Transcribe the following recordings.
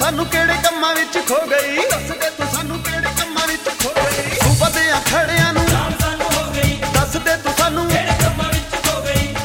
ਸਾਨੂੰ ਕਿਹੜੇ ਕੰਮਾਂ ਵਿੱਚ ਖੋ ਗਈ, ਦੱਸ ਦੇ ਤੂੰ ਸਾਨੂੰ ਕਿਹੜੇ ਕੰਮਾਂ ਵਿੱਚ ਖੋ ਗਈ। ਤੂੰ ਵਧਿਆਂ ਖੜਿਆਂ ਨੂੰ ਜਾਣ ਸਾਨੂੰ ਹੋ ਗਈ, ਦੱਸ ਦੇ ਤੂੰ ਸਾਨੂੰ ਕਿਹੜੇ ਕੰਮਾਂ ਵਿੱਚ ਖੋ ਗਈ।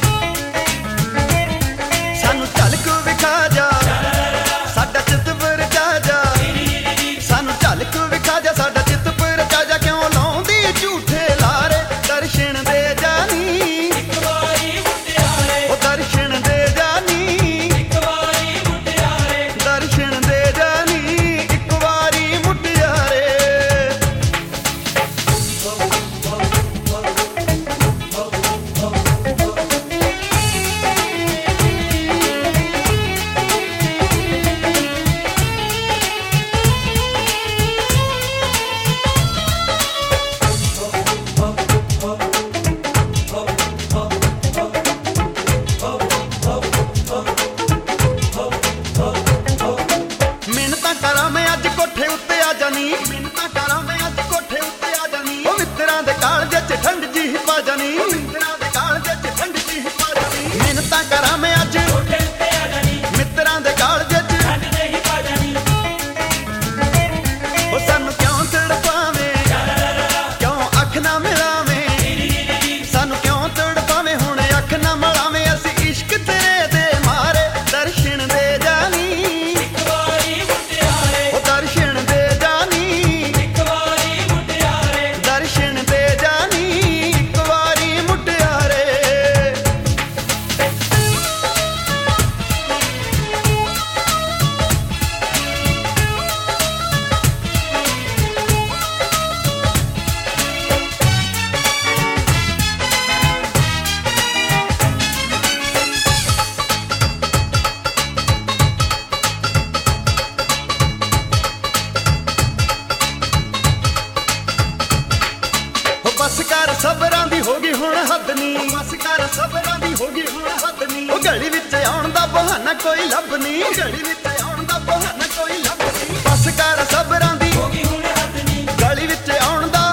ਸਾਨੂੰ ਝਲਕ ਵਿਖਾ ਜਾ ਸਾਡਾ ਚਿੱਤ ਵਰਜਾ ਜਾ, ਸਾਨੂੰ ਝਲਕ ਵਿਖਾ ਜਾ ਸਾਡਾ ਚਿੱਤ ਵਰਜਾ ਜਾ। ਕਿਉਂ ਲਾਉਂਦੀ ਝੂਠੇ ਲਾਰੇ ਦਰਸ਼ਨ ਦੇ ਜਾਨੀ, ਇੱਕ ਵਾਰੀ ਮੁਟਿਆਰੇ, ਉਹ ਦਰਸ਼ਨ ਦੇ ਜਾਨੀ, ਇੱਕ ਵਾਰੀ ਮੁਟਿਆਰੇ। ਦਰਸ਼ਨ ਦੇ ਜਾਨੀ ਇੱਕ ਵਾਰੀ ਮੁਟਿਆਰੇ। ਮਿੰਨਤਾਂ ਕਰਾਂ ਮੈਂ ਅੱਜ ਕੋਠੇ ਉੱਤੇ ਆ ਜਾਨੀ, ਮਿੰਨਤਾਂ ਕਰਾਂ ਮੈਂ ਅੱਜ ਕੋਠੇ ਉੱਤੇ ਆ ਜਾਨੀ। ਉਹ ਮਿੱਤਰਾਂ ਦੇ ਕਾਲਜੇ 'ਚ ਠੰਡ ਜੀ ਪਾ ਜਾਨੀ, ਮਿੱਤਰਾਂ ਦੇ ਕਾਲਜੇ 'ਚ ਠੰਡ ਜੀ ਪਾ ਜਾਨੀ। ਮਿੰਨਤਾਂ ਕਰਾਂ ਮੈਂ ਅੱਜ ਕੋਠੇ ਉੱਤੇ ਆ ਜਾਨੀ, ਮਿੱਤਰਾਂ ਦੇ ਕਾਲਜੇ 'ਚ, ਠੰਡ ਦੇ ਹੀ ਪਾ ਜਾਨੀ। ਉਹ ਸਾਨੂੰ ਕਿਉਂ ਤੜਪਾਵੇਂ, ਕਿਉਂ ਅੱਖ ਨਾ ਮਿਲਾਵੇਂ, ਸਾਨੂੰ ਕਿਉਂ ਤੜਪਾਵੇਂ ਹੁਣ ਅੱਖ ਨਾ ਮਿਲਾਵੇਂ। ਅਸੀਂ ਇਸ਼ਕ ਤੇਰੇ ਦੇ ਮਾਰੇ ਦਰਸ਼ਨ ਦੇ ਜਾਨੀ, ਇੱਕ ਵਾਰੀ ਮੁਟਿਆਰੇ, ਉਹ ਦਰਸ਼ਨ ਦੇ ਜਾਨੀ, ਇੱਕ ਵਾਰੀ ਮੁਟਿਆਰੇ। ਦਰਸ਼ਨ ਦੇ ਜਾਨੀ ਇੱਕ ਵਾਰੀ ਮੁਟਿਆਰੇ। ਉਹ ਬਸ ਕਰ ਸਬਰਾਂ ਦੀ ਹੋ ਗਈ ਹੁਣ ਹੱਦ ਨੀ, ਬਸ ਕਰ ਸਬਰਾਂ ਦੀ ਹੋ ਗਈ ਹੁਣ ਹੱਦ ਨੀ। ਉਹ ਗਲੀ ਵਿੱਚ ਆਉਣ ਦਾ ਬਹਾਨਾ ਕੋਈ ਲੱਭ ਨੀ, ਉਹ ਗਲੀ ਵਿੱਚ ਆਉਣ ਦਾ ਬਹਾਨਾ ਕੋਈ ਲੱਭ ਨੀ। ਬਸ ਕਰ ਸਬਰਾਂ ਦੀ ਹੋ ਗਈ ਹੁਣ ਹੱਦ ਨੀ, ਗਲੀ ਵਿੱਚ ਆਉਣ ਦਾ